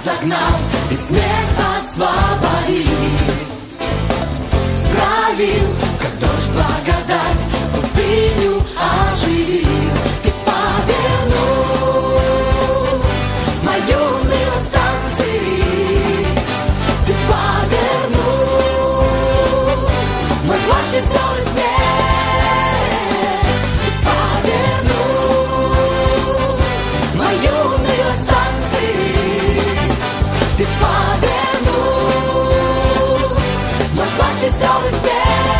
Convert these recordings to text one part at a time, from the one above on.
загнал и смерть освободил. Пролил, как дождь, благодать, пустыню оживил. Ты повернул мою милостанцию. Ты повернул мой плач веселый смех. Ты повернул мою милостанцию. Ты повернул мой плач веселый смех.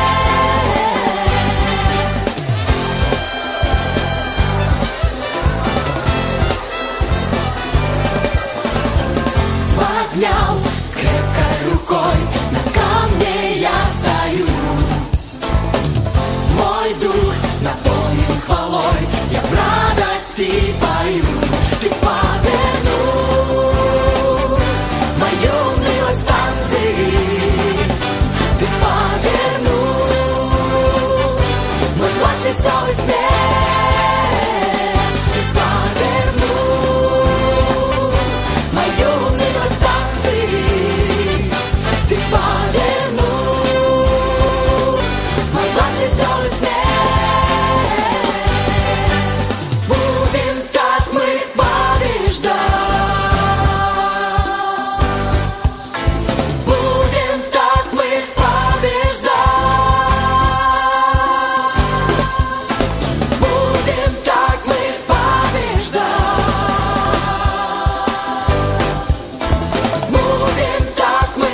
Поднял крепкой рукой, на камне я стою. Мой дух наполнен хвалой, я в радости пою. Ты повернул мою милостанцию. Ты повернул мой плач веселый смех. Ты повернул мою милостанцию. Ты повернул мой плач веселый смех. Будем так мы побеждать. Будем так мы побеждать. Будем так мы побеждать. Будем так мы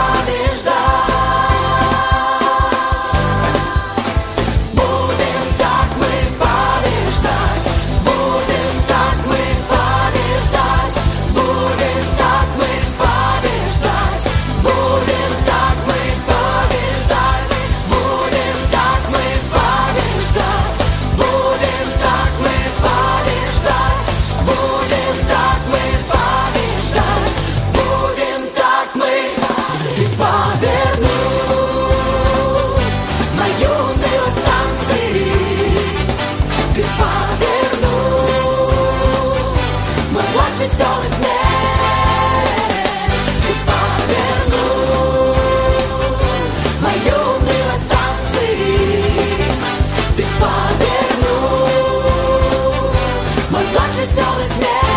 побеждать. Будем так мы побеждать. Будем так мы побеждать. Будем так мы побеждать. Будем так мы побеждать. Будем так мы побеждать. Будем так мы побеждать. Будем так мы побеждать. Будем так мы. Ты повернул мою милостанцию. Ты повернул мой плач веселый смех. Ты повернул мою милостанцию. Ты повернул мой плач веселый смех.